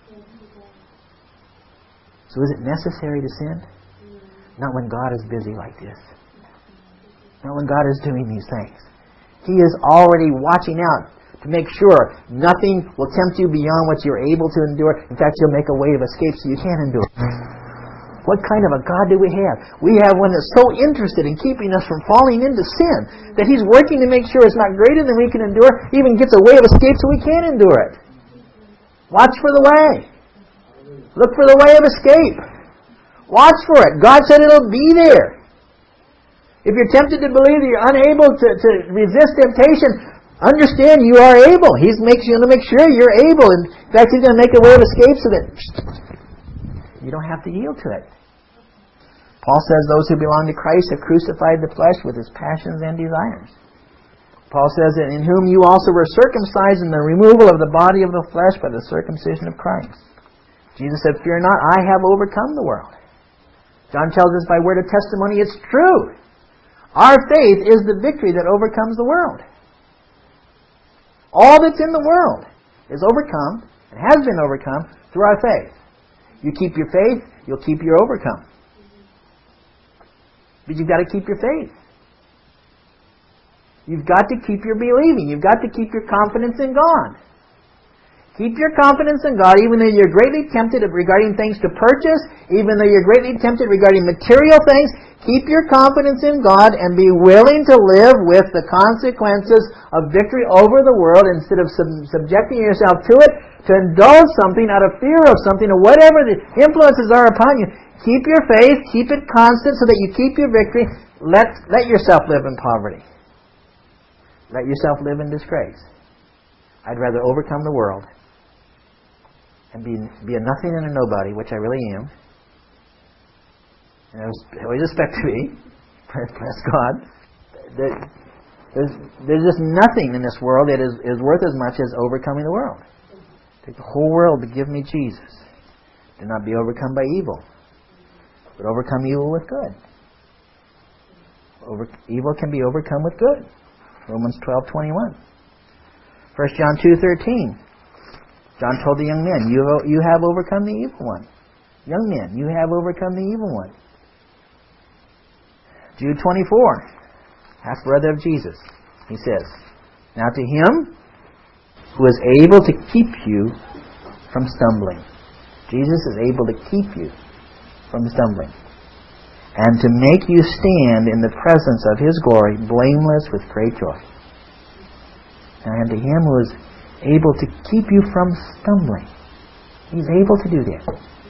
Speaker 1: So is it necessary to sin? Not when God is busy like this. Not when God is doing these things. He is already watching out to make sure nothing will tempt you beyond what you're able to endure. In fact, He'll make a way of escape so you can endure. What kind of a God do we have? We have one that's so interested in keeping us from falling into sin that He's working to make sure it's not greater than we can endure, even gets a way of escape so we can endure it. Watch for the way. Look for the way of escape. Watch for it. God said it'll be there. If you're tempted to believe that you're unable to, to resist temptation, understand you are able. He's makes you to make sure you're able. In fact, He's going to make a way of escape so that you don't have to yield to it. Paul says those who belong to Christ have crucified the flesh with its passions and desires. Paul says that in whom you also were circumcised in the removal of the body of the flesh by the circumcision of Christ. Jesus said, fear not, I have overcome the world. John tells us by word of testimony, it's true. Our faith is the victory that overcomes the world. All that's in the world is overcome, and has been overcome, through our faith. You keep your faith, you'll keep your overcome. But you've got to keep your faith. You've got to keep your believing. You've got to keep your confidence in God. Keep your confidence in God, even though you're greatly tempted regarding things to purchase, even though you're greatly tempted regarding material things. Keep your confidence in God and be willing to live with the consequences of victory over the world instead of sub- subjecting yourself to it, to indulge something out of fear of something or whatever the influences are upon you. Keep your faith, keep it constant so that you keep your victory. Let, let yourself live in poverty. Let yourself live in disgrace. I'd rather overcome the world and be be a nothing and a nobody, which I really am. And I always expect to be. Bless God. There's, there's just nothing in this world that is, is worth as much as overcoming the world. Take the whole world to give me Jesus. Do not be overcome by evil, but overcome evil with good. Over, evil can be overcome with good. Romans twelve twenty-one. First John two thirteen. John told the young men, you, you have overcome the evil one. Young men, you have overcome the evil one. Jude twenty-four, half-brother of Jesus. He says, now to Him who is able to keep you from stumbling. Jesus is able to keep you from stumbling. And to make you stand in the presence of His glory, blameless with great joy. And to Him who is able to keep you from stumbling. He's able to do that.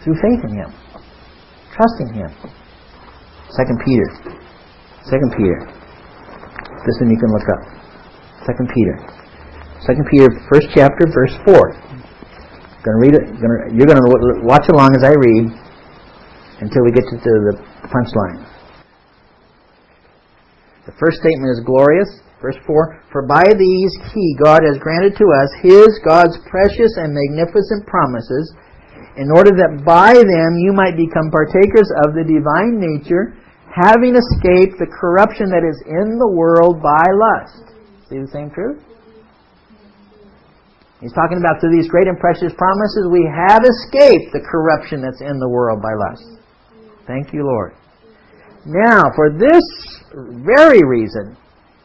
Speaker 1: through faith in Him, trusting Him. Second Peter. Second Peter. This one you can look up. Second Peter. Second Peter, first chapter, verse four. Going to read it. Gonna, you're going to watch along as I read until we get to the punchline. The first statement is glorious. Verse four, for by these He, God, has granted to us His, God's precious and magnificent promises, in order that by them you might become partakers of the divine nature, having escaped the corruption that is in the world by lust. See the same truth? He's talking about through these great and precious promises, we have escaped the corruption that's in the world by lust. Thank you, Lord. Now, for this very reason,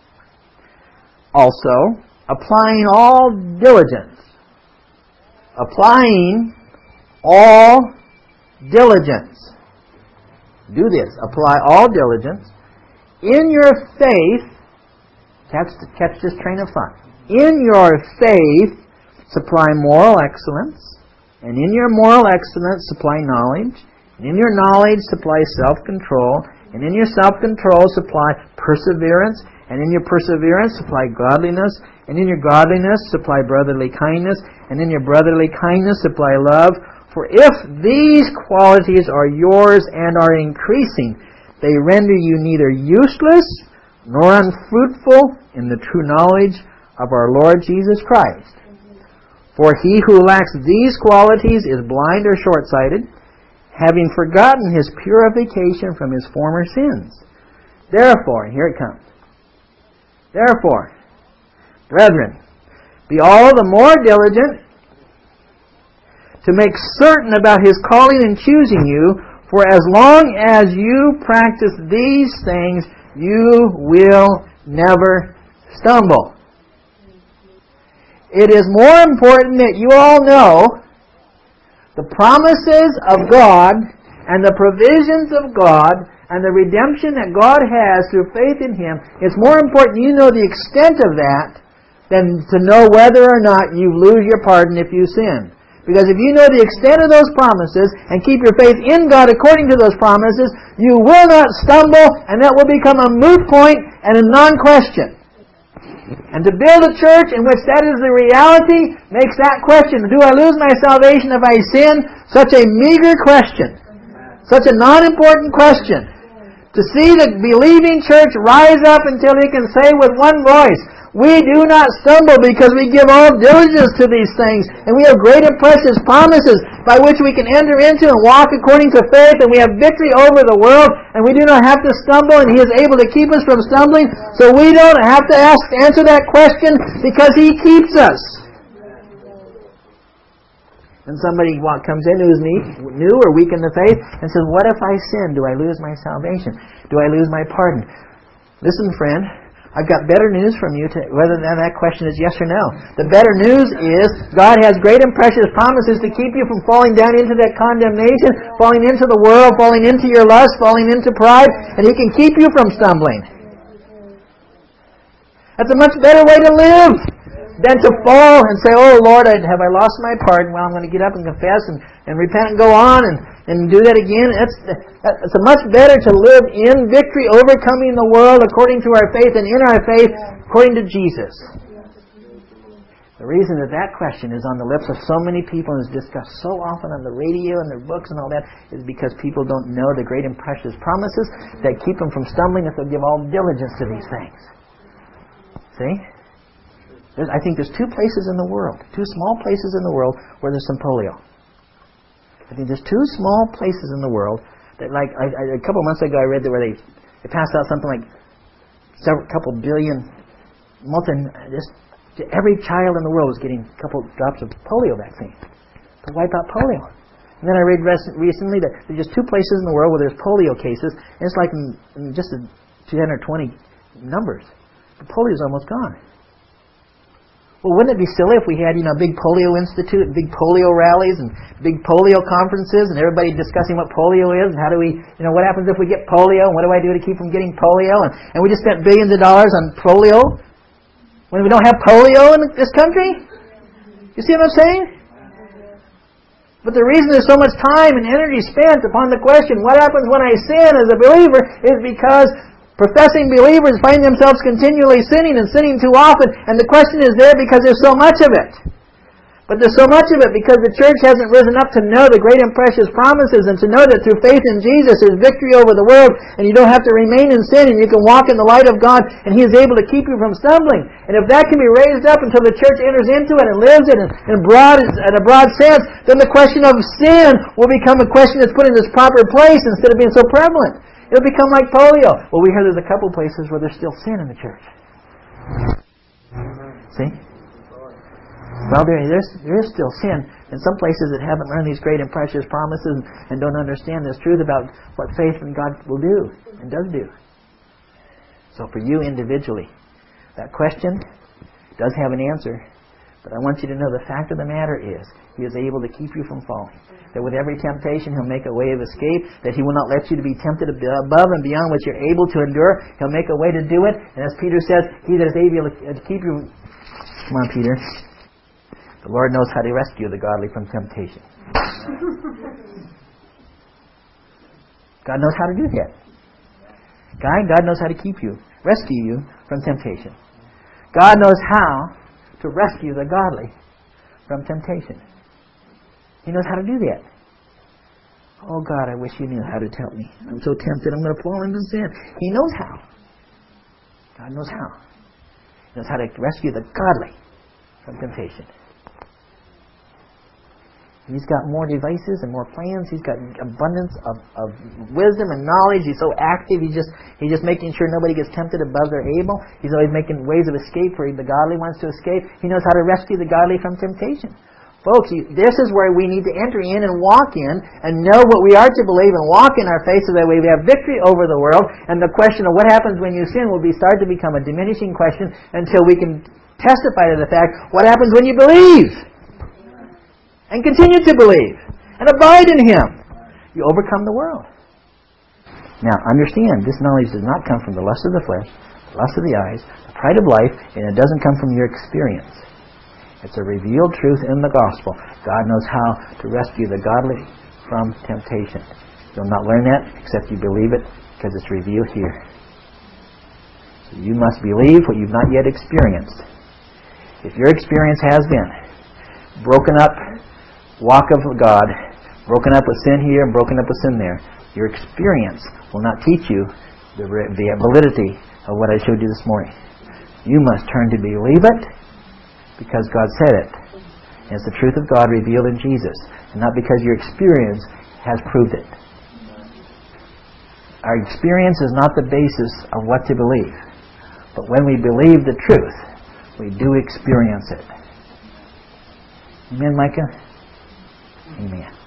Speaker 1: also, applying all diligence. Applying all diligence. Do this. Apply all diligence. In your faith, catch, catch this train of thought. In your faith, supply moral excellence. And in your moral excellence, supply knowledge. And in your knowledge, supply self-control. And in your self-control, supply perseverance. And in your perseverance, supply godliness. And in your godliness, supply brotherly kindness. And in your brotherly kindness, supply love. For if these qualities are yours and are increasing, they render you neither useless nor unfruitful in the true knowledge of our Lord Jesus Christ. For he who lacks these qualities is blind or short-sighted, having forgotten his purification from his former sins. Therefore, here it comes. Therefore, brethren, be all the more diligent to make certain about His calling and choosing you, for as long as you practice these things, you will never stumble. It is more important that you all know the promises of God and the provisions of God and the redemption that God has through faith in Him. It's more important you know the extent of that than to know whether or not you lose your pardon if you sin. Because if you know the extent of those promises and keep your faith in God according to those promises, you will not stumble, and that will become a moot point and a non-question. And to build a church in which that is the reality makes that question, do I lose my salvation if I sin, such a meager question. Such a non-important question. To see the believing church rise up until he can say with one voice, we do not stumble because we give all diligence to these things, and we have great and precious promises by which we can enter into and walk according to faith, and we have victory over the world, and we do not have to stumble, and He is able to keep us from stumbling, so we don't have to ask answer that question because He keeps us. And somebody comes in who's new or weak in the faith and says, what if I sin? Do I lose my salvation? Do I lose my pardon? Listen, friend, I've got better news from you to whether that question is yes or no. The better news is God has great and precious promises to keep you from falling down into that condemnation, falling into the world, falling into your lust, falling into pride, and He can keep you from stumbling. That's a much better way to live than to fall and say, oh Lord, have I lost my pardon? Well, I'm going to get up and confess and, and repent and go on and, and do that again. It's, it's a much better to live in victory, overcoming the world according to our faith and in our faith according to Jesus. The reason that that question is on the lips of so many people and is discussed so often on the radio and their books and all that is because people don't know the great and precious promises that keep them from stumbling if they'll give all diligence to these things. See? There's, I think there's two places in the world, two small places in the world where there's some polio. I think there's two small places in the world that, like, I, I, a couple months ago I read that where they, they passed out something like several couple billion, multi, just every child in the world was getting a couple drops of polio vaccine to wipe out polio. And then I read recently that there's just two places in the world where there's polio cases, and it's like in, in just a ten or twenty numbers. The polio is almost gone. Well, wouldn't it be silly if we had, you know, big polio institute, and big polio rallies, and big polio conferences, and everybody discussing what polio is, and how do we, you know, what happens if we get polio, and what do I do to keep from getting polio, and, and we just spent billions of dollars on polio, when we don't have polio in this country? You see what I'm saying? But the reason there's so much time and energy spent upon the question, what happens when I sin as a believer, is because professing believers find themselves continually sinning and sinning too often, and the question is there because there's so much of it. But there's so much of it because the church hasn't risen up to know the great and precious promises and to know that through faith in Jesus there's victory over the world and you don't have to remain in sin and you can walk in the light of God and He is able to keep you from stumbling. And if that can be raised up until the church enters into it and lives it in, in, broad, in a broad sense, then the question of sin will become a question that's put in its proper place instead of being so prevalent. It'll become like polio. Well, we hear there's a couple places where there's still sin in the church. See? Well, there, there's, there is still sin in some places that haven't learned these great and precious promises and don't understand this truth about what faith in God will do and does do. So for you individually, that question does have an answer, but I want you to know the fact of the matter is He is able to keep you from falling. That with every temptation He'll make a way of escape, that He will not let you to be tempted above and beyond what you're able to endure. He'll make a way to do it. And as Peter says, He that is able to keep you... Come on, Peter. The Lord knows how to rescue the godly from temptation. God knows how to do that. God, God knows how to keep you, rescue you from temptation. God knows how to rescue the godly from temptation. He knows how to do that. Oh God, I wish You knew how to tell me. I'm so tempted, I'm going to fall into sin. He knows how. God knows how. He knows how to rescue the godly from temptation. He's got more devices and more plans. He's got abundance of, of wisdom and knowledge. He's so active. He's just he's just making sure nobody gets tempted above their able. He's always making ways of escape where the godly wants to escape. He knows how to rescue the godly from temptation. Folks, you, this is where we need to enter in and walk in and know what we are to believe and walk in our faith so that way we have victory over the world. And the question of what happens when you sin will be start to become a diminishing question until we can testify to the fact, what happens when you believe? And continue to believe. And abide in Him. You overcome the world. Now, understand, this knowledge does not come from the lust of the flesh, the lust of the eyes, the pride of life, and it doesn't come from your experience. It's a revealed truth in the gospel. God knows how to rescue the godly from temptation. You'll not learn that except you believe it because it's revealed here. So you must believe what you've not yet experienced. If your experience has been broken up walk of God, broken up with sin here and broken up with sin there, your experience will not teach you the, the validity of what I showed you this morning. You must turn to believe it because God said it. And it's the truth of God revealed in Jesus, and not because your experience has proved it. Our experience is not the basis of what to believe. But when we believe the truth, we do experience it. Amen, Micah? Amen.